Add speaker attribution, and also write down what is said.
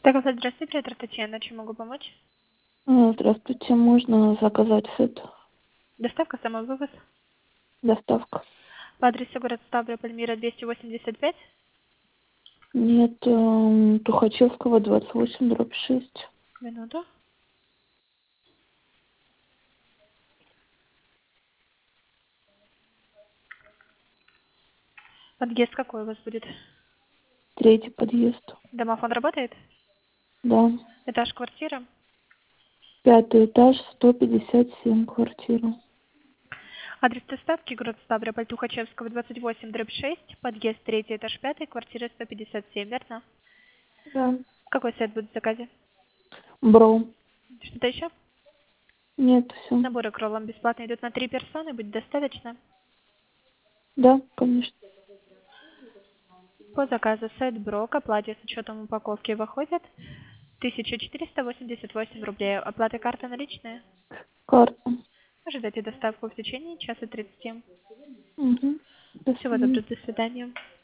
Speaker 1: Так, здравствуйте, это Татьяна. Чем могу помочь?
Speaker 2: Здравствуйте, можно заказать сет?
Speaker 1: Доставка, самовывоз.
Speaker 2: Доставка.
Speaker 1: По адресу город Ставрополь, Мира 285.
Speaker 2: Нет, Тухачевского, 28/6.
Speaker 1: Минуту. Подъезд какой у вас будет?
Speaker 2: 3 подъезд.
Speaker 1: Домофон работает?
Speaker 2: Да.
Speaker 1: Этаж, квартира?
Speaker 2: 5 этаж, 157 квартира.
Speaker 1: Адрес доставки город Ставрополь, Тухачевского, 28/6. Подъезд 3, этаж 5, квартира 157, верно?
Speaker 2: Да.
Speaker 1: Какой сет будет в заказе?
Speaker 2: Бро.
Speaker 1: Что-то еще?
Speaker 2: Нет, все.
Speaker 1: Наборы к роллам бесплатно идут на 3 персоны, будет достаточно?
Speaker 2: Да, конечно.
Speaker 1: По заказу сет Бро к оплате с учетом упаковки выходит 1488 рублей. Оплата карта наличная?
Speaker 2: Карта.
Speaker 1: Ожидайте доставку в течение часа 30.
Speaker 2: Угу. До
Speaker 1: Всего
Speaker 2: свидания.
Speaker 1: доброго, до свидания.